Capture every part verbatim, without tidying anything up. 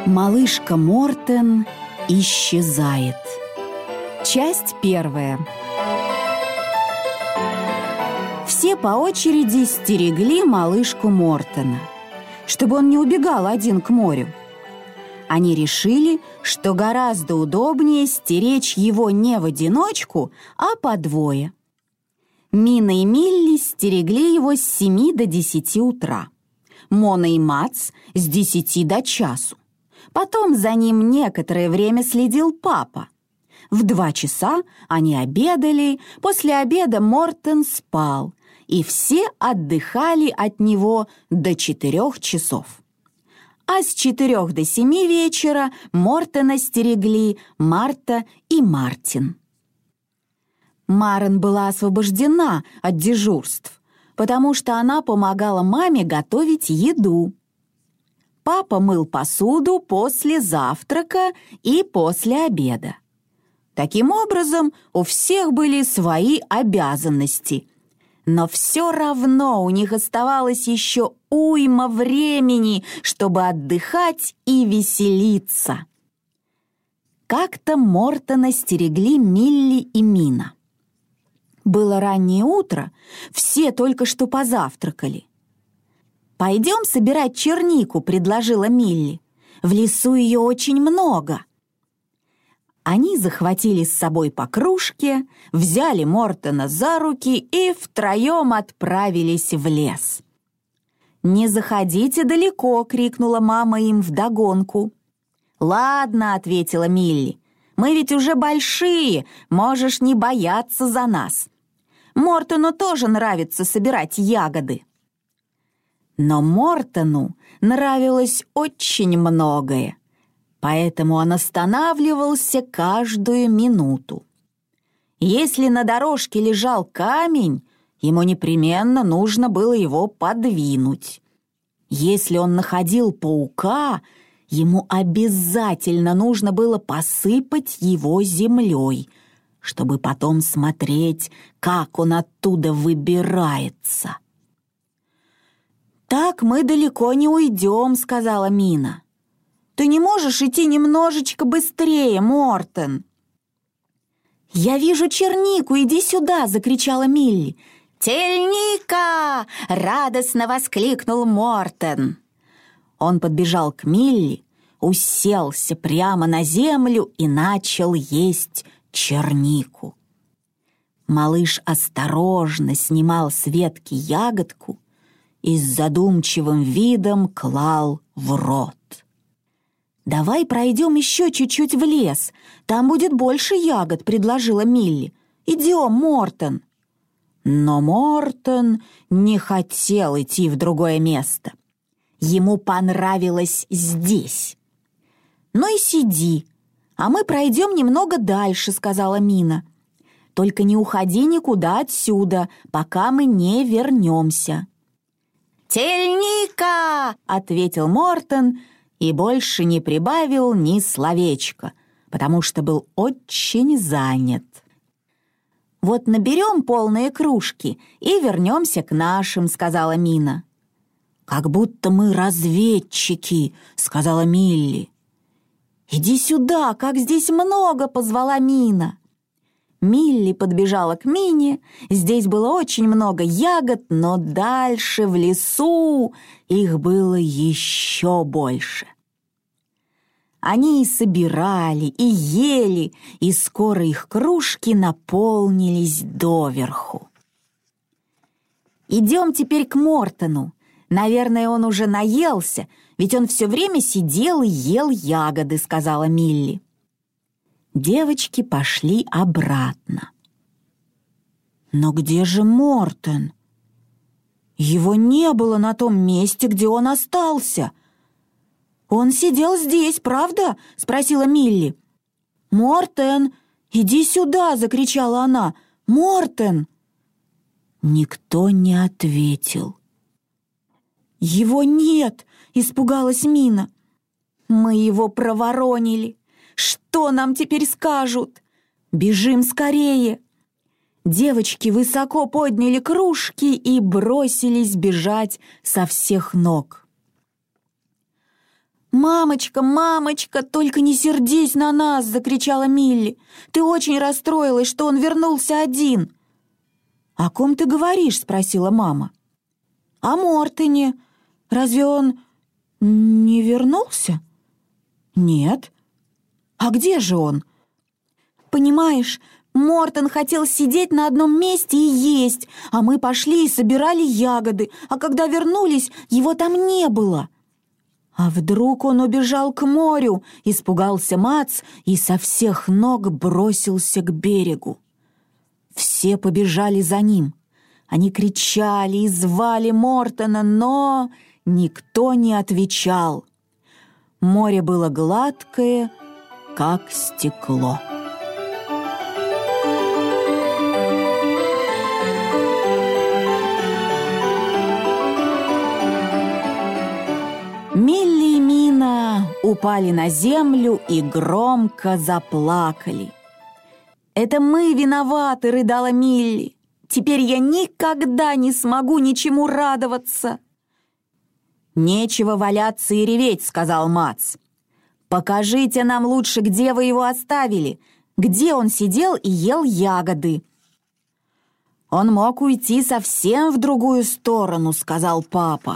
Малышка Мортен исчезает. Часть первая. Все по очереди стерегли малышку Мортена, чтобы он не убегал один к морю. Они решили, что гораздо удобнее стеречь его не в одиночку, а по двое. Мина и Милли стерегли его с семи до десяти утра. Мона и Мац с десяти до часу. Потом за ним некоторое время следил папа. В два часа они обедали, после обеда Мортен спал, и все отдыхали от него до четырех часов. А с четырех до семи вечера Мортена стерегли Марта и Мартин. Марен была освобождена от дежурств, потому что она помогала маме готовить еду. Папа мыл посуду после завтрака и после обеда. Таким образом, у всех были свои обязанности. Но все равно у них оставалось еще уйма времени, чтобы отдыхать и веселиться. Как-то Мортена стерегли Милли и Мина. Было раннее утро, все только что позавтракали. «Пойдем собирать чернику», — предложила Милли. «В лесу ее очень много». Они захватили с собой по кружке, взяли Мортена за руки и втроем отправились в лес. «Не заходите далеко», — крикнула мама им вдогонку. «Ладно», — ответила Милли, — «мы ведь уже большие, можешь не бояться за нас. Мортену тоже нравится собирать ягоды». Но Мортену нравилось очень многое, поэтому он останавливался каждую минуту. Если на дорожке лежал камень, ему непременно нужно было его подвинуть. Если он находил паука, ему обязательно нужно было посыпать его землей, чтобы потом смотреть, как он оттуда выбирается. «Так мы далеко не уйдем», — сказала Мина. «Ты не можешь идти немножечко быстрее, Мортен?» «Я вижу чернику, иди сюда!» — закричала Милли. «Тельника!» — радостно воскликнул Мортен. Он подбежал к Милли, уселся прямо на землю и начал есть чернику. Малыш осторожно снимал с ветки ягодку и с задумчивым видом клал в рот. «Давай пройдем еще чуть-чуть в лес, там будет больше ягод», — предложила Милли. «Идем, Мортен». Но Мортен не хотел идти в другое место. Ему понравилось здесь. «Ну и сиди, а мы пройдем немного дальше», — сказала Мина. «Только не уходи никуда отсюда, пока мы не вернемся». «Тельника!» — ответил Мортен и больше не прибавил ни словечка, потому что был очень занят. «Вот наберем полные кружки и вернемся к нашим», — сказала Мина. «Как будто мы разведчики», — сказала Милли. «Иди сюда, как здесь много», — позвала Мина. Милли подбежала к Мине, здесь было очень много ягод, но дальше, в лесу, их было еще больше. Они и собирали, и ели, и скоро их кружки наполнились доверху. «Идем теперь к Мортену. Наверное, он уже наелся, ведь он все время сидел и ел ягоды», — сказала Милли. Девочки пошли обратно. «Но где же Мортен? Его не было на том месте, где он остался». «Он сидел здесь, правда?» — спросила Милли. «Мортен, иди сюда!» — закричала она. «Мортен!» Никто не ответил. «Его нет!» — испугалась Мина. «Мы его проворонили. Что нам теперь скажут? Бежим скорее!» Девочки высоко подняли кружки и бросились бежать со всех ног. «Мамочка, мамочка, только не сердись на нас!» — закричала Милли. «Ты очень расстроилась, что он вернулся один». «О ком ты говоришь?» — спросила мама. «О Мортоне. Разве он не вернулся?» «Нет». «А где же он?» «Понимаешь, Мортон хотел сидеть на одном месте и есть, а мы пошли и собирали ягоды, а когда вернулись, его там не было». «А вдруг он убежал к морю?» — испугался Мац и со всех ног бросился к берегу. Все побежали за ним. Они кричали и звали Мортона, но никто не отвечал. Море было гладкое, как стекло. Милли и Мина упали на землю и громко заплакали. «Это мы виноваты!» — рыдала Милли. «Теперь я никогда не смогу ничему радоваться!» «Нечего валяться и реветь!» — сказал Мац. «Покажите нам лучше, где вы его оставили, где он сидел и ел ягоды». «Он мог уйти совсем в другую сторону», — сказал папа.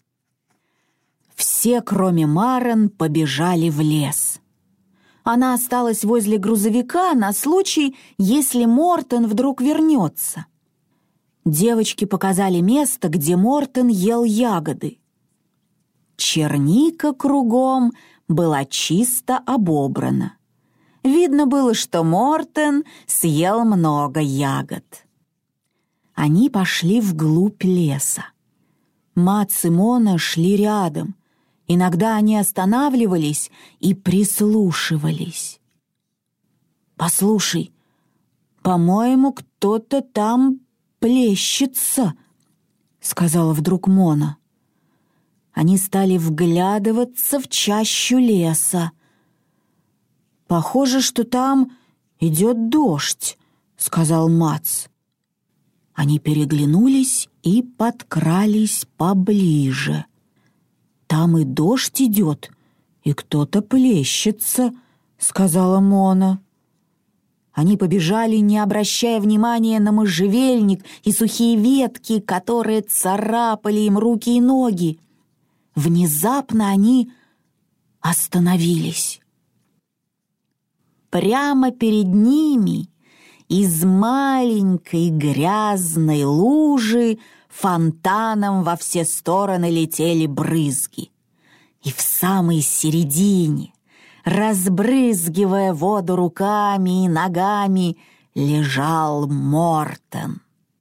Все, кроме Марен, побежали в лес. Она осталась возле грузовика на случай, если Мортон вдруг вернется. Девочки показали место, где Мортон ел ягоды. Черника кругом была чисто обобрана. Видно было, что Мортон съел много ягод. Они пошли вглубь леса. Мац и Мона шли рядом. Иногда они останавливались и прислушивались. «Послушай, по-моему, кто-то там плещется», — сказала вдруг Мона. Они стали вглядываться в чащу леса. «Похоже, что там идет дождь», — сказал Мац. Они переглянулись и подкрались поближе. «Там и дождь идет, и кто-то плещется», — сказала Мона. Они побежали, не обращая внимания на можжевельник и сухие ветки, которые царапали им руки и ноги. Внезапно они остановились. Прямо перед ними из маленькой грязной лужи фонтаном во все стороны летели брызги. И в самой середине, разбрызгивая воду руками и ногами, лежал Мортон.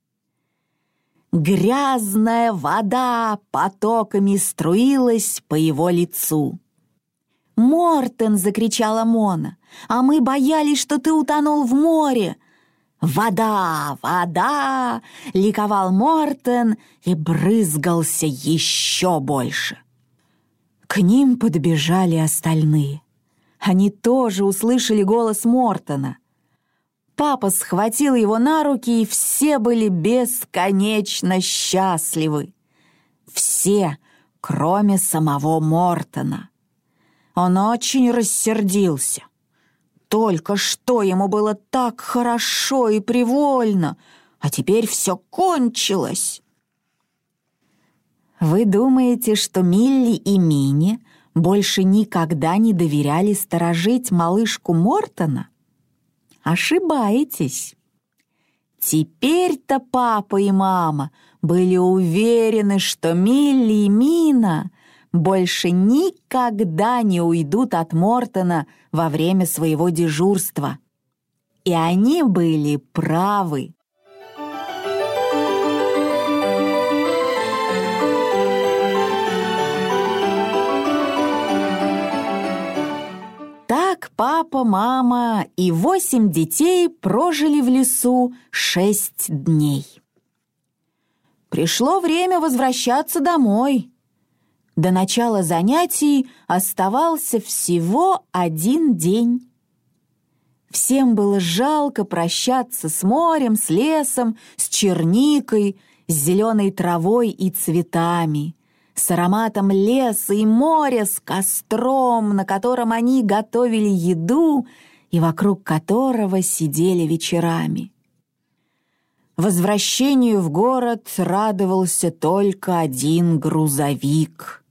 Грязная вода потоками струилась по его лицу. «Мортон!» — закричала Мона. «А мы боялись, что ты утонул в море!» «Вода! Вода!» — ликовал Мортон и брызгался еще больше. К ним подбежали остальные. Они тоже услышали голос Мортона. Папа схватил его на руки, и все были бесконечно счастливы. Все, кроме самого Мортона. Он очень рассердился. Только что ему было так хорошо и привольно, а теперь все кончилось. Вы думаете, что Милли и Минни больше никогда не доверяли сторожить малышку Мортона? Ошибаетесь. Теперь-то папа и мама были уверены, что Милли и Мина больше никогда не уйдут от Мортона во время своего дежурства. И они были правы. Так папа, мама и восемь детей прожили в лесу шесть дней. Пришло время возвращаться домой. До начала занятий оставался всего один день. Всем было жалко прощаться с морем, с лесом, с черникой, с зеленой травой и цветами, с ароматом леса и моря, с костром, на котором они готовили еду и вокруг которого сидели вечерами. Возвращению в город радовался только один грузовик.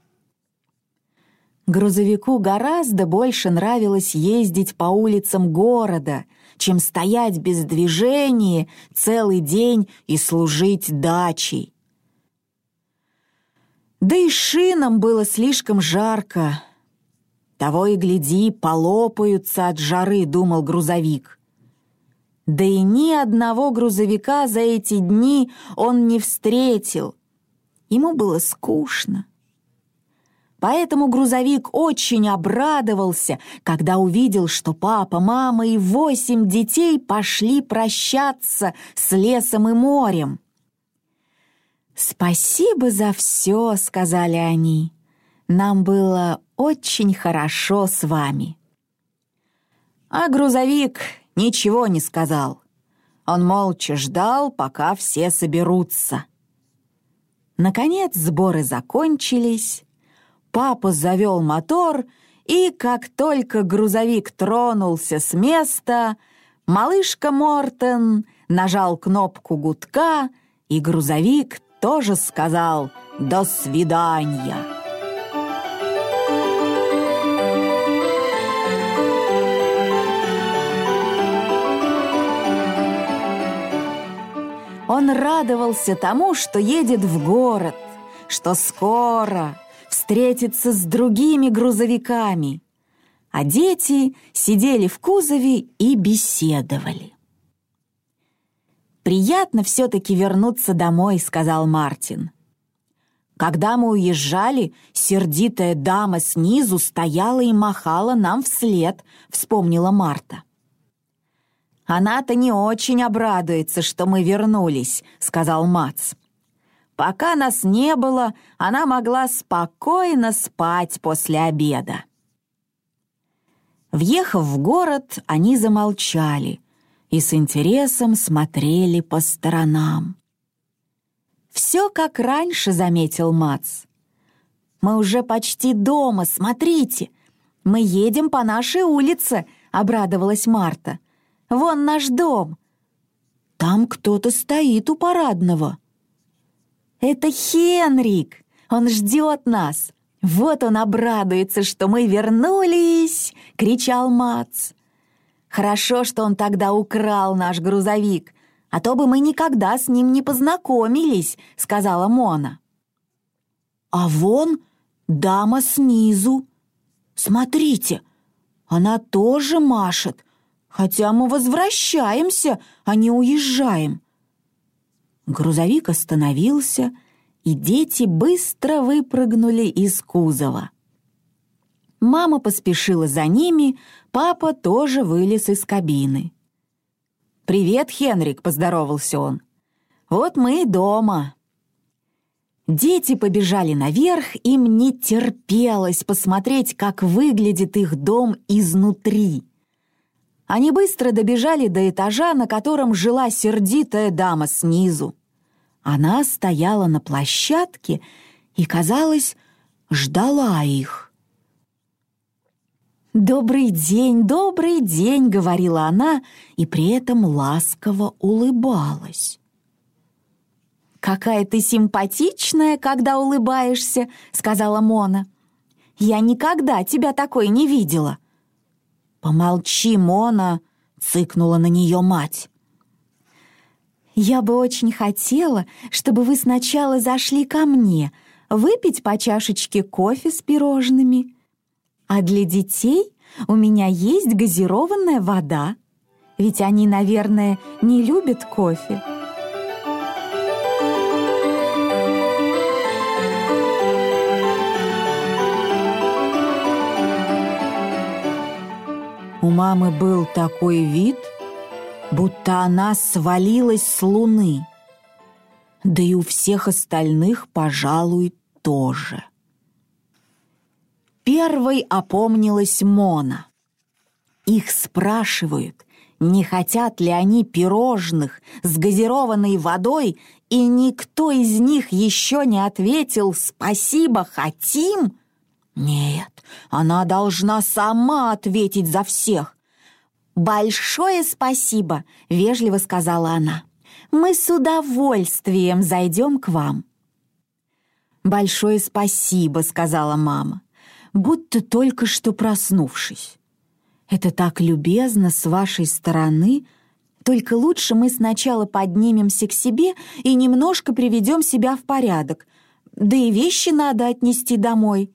Грузовику гораздо больше нравилось ездить по улицам города, чем стоять без движения целый день и служить дачей. Да и шинам было слишком жарко. Того и гляди, полопаются от жары, думал грузовик. Да и ни одного грузовика за эти дни он не встретил. Ему было скучно. Поэтому грузовик очень обрадовался, когда увидел, что папа, мама и восемь детей пошли прощаться с лесом и морем. «Спасибо за все», — сказали они. «Нам было очень хорошо с вами». А грузовик ничего не сказал. Он молча ждал, пока все соберутся. Наконец сборы закончились. Папа завел мотор, и как только грузовик тронулся с места, малышка Мортен нажал кнопку гудка, и грузовик тоже сказал «До свидания». Он радовался тому, что едет в город, что скоро встретится с другими грузовиками, а дети сидели в кузове и беседовали. «Приятно все-таки вернуться домой», — сказал Мартин. «Когда мы уезжали, сердитая дама снизу стояла и махала нам вслед», — вспомнила Марта. «Она-то не очень обрадуется, что мы вернулись», — сказал Мац. «Пока нас не было, она могла спокойно спать после обеда». Въехав в город, они замолчали и с интересом смотрели по сторонам. «Все как раньше», — заметил Мац. «Мы уже почти дома, смотрите. Мы едем по нашей улице», — обрадовалась Марта. «Вон наш дом. Там кто-то стоит у парадного». «Это Хенрик! Он ждет нас! Вот он обрадуется, что мы вернулись!» — кричал Мац. «Хорошо, что он тогда украл наш грузовик, а то бы мы никогда с ним не познакомились», — сказала Мона. «А вон дама снизу. Смотрите, она тоже машет, хотя мы возвращаемся, а не уезжаем». Грузовик остановился, и дети быстро выпрыгнули из кузова. Мама поспешила за ними, папа тоже вылез из кабины. «Привет, Хенрик», — поздоровался он. «Вот мы и дома». Дети побежали наверх, им не терпелось посмотреть, как выглядит их дом изнутри. Они быстро добежали до этажа, на котором жила сердитая дама снизу. Она стояла на площадке и, казалось, ждала их. «Добрый день, добрый день», — говорила она, и при этом ласково улыбалась. «Какая ты симпатичная, когда улыбаешься», — сказала Мона. «Я никогда тебя такой не видела». «Помолчи, Мона», — цыкнула на нее мать. «Я бы очень хотела, чтобы вы сначала зашли ко мне, выпить по чашечке кофе с пирожными. А для детей у меня есть газированная вода, ведь они, наверное, не любят кофе». У мамы был такой вид, будто она свалилась с луны. Да и у всех остальных, пожалуй, тоже. Первой опомнилась Мона. «Их спрашивают, не хотят ли они пирожных с газированной водой, и никто из них еще не ответил «Спасибо, хотим». Нет, она должна сама ответить за всех. «Большое спасибо», — вежливо сказала она. «Мы с удовольствием зайдем к вам». «Большое спасибо», — сказала мама, будто только что проснувшись. «Это так любезно с вашей стороны. Только лучше мы сначала поднимемся к себе и немножко приведем себя в порядок. Да и вещи надо отнести домой».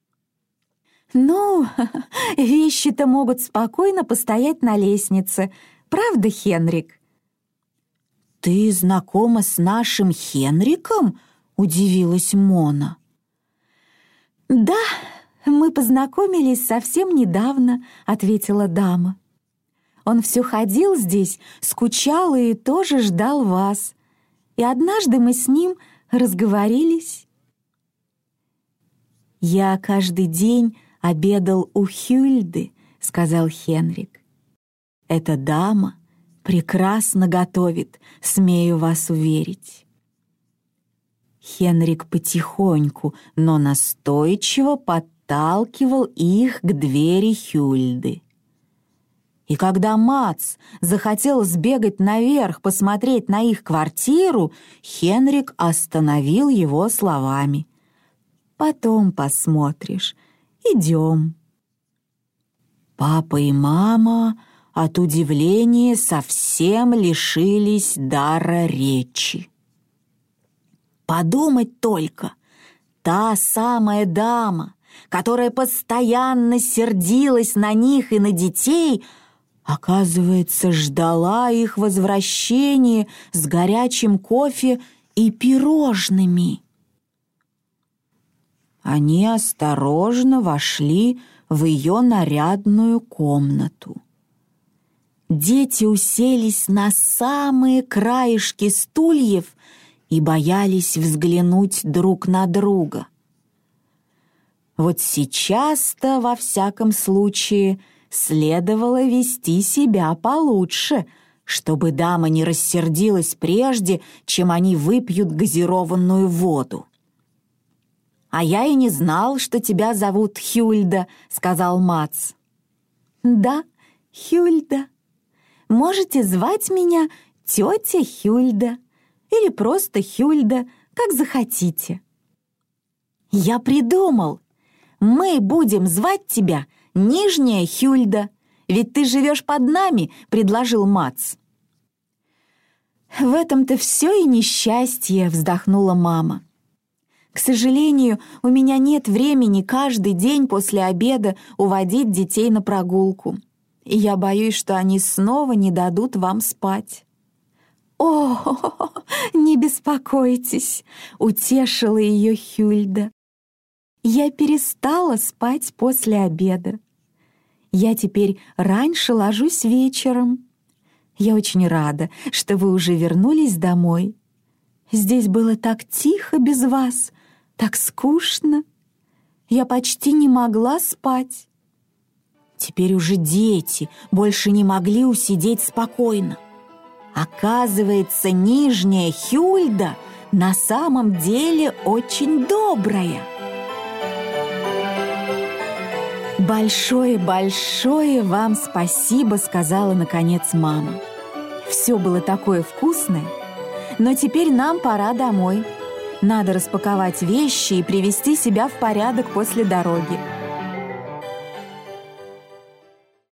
«Ну, вещи-то могут спокойно постоять на лестнице. Правда, Хенрик?» «Ты знакома с нашим Хенриком?» — удивилась Мона. «Да, мы познакомились совсем недавно», — ответила дама. «Он все ходил здесь, скучал и тоже ждал вас. И однажды мы с ним разговорились». «Я каждый день обедал у Хюльды», — сказал Хенрик. «Эта дама прекрасно готовит, смею вас уверить». Хенрик потихоньку, но настойчиво подталкивал их к двери Хюльды. И когда Мац захотел сбегать наверх посмотреть на их квартиру, Хенрик остановил его словами: «Потом посмотришь. Идем». Папа и мама от удивления совсем лишились дара речи. Подумать только, та самая дама, которая постоянно сердилась на них и на детей, оказывается, ждала их возвращения с горячим кофе и пирожными. Они осторожно вошли в ее нарядную комнату. Дети уселись на самые краешки стульев и боялись взглянуть друг на друга. Вот сейчас-то, во всяком случае, следовало вести себя получше, чтобы дама не рассердилась прежде, чем они выпьют газированную воду. «А я и не знал, что тебя зовут Хюльда», — сказал Мац. «Да, Хюльда. Можете звать меня тетя Хюльда или просто Хюльда, как захотите». «Я придумал. Мы будем звать тебя Нижняя Хюльда, ведь ты живешь под нами», — предложил Мац. «В этом-то все и несчастье», — вздохнула мама. «К сожалению, у меня нет времени каждый день после обеда уводить детей на прогулку, и я боюсь, что они снова не дадут вам спать». «О, не беспокойтесь», — утешила ее Хюльда. «Я перестала спать после обеда. Я теперь раньше ложусь вечером. Я очень рада, что вы уже вернулись домой. Здесь было так тихо без вас, так скучно. Я почти не могла спать». Теперь уже дети больше не могли усидеть спокойно. Оказывается, Нижняя Хюльда на самом деле очень добрая. «Большое-большое вам спасибо», — сказала наконец мама. «Все было такое вкусное, но теперь нам пора домой. Надо распаковать вещи и привести себя в порядок после дороги.